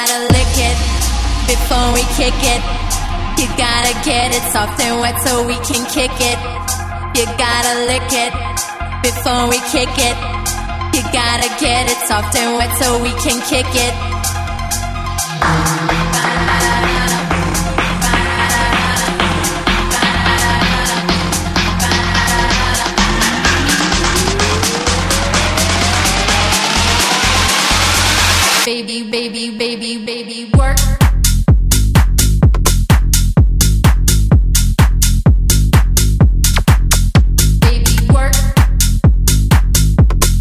gotta lick it before we kick it. You gotta get it soft and wet so we can kick it. You gotta lick it before we kick it. You gotta get it soft and wet so we can kick it. Baby, baby, baby, baby, work. Baby, work.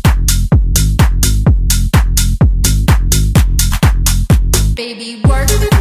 Baby, work.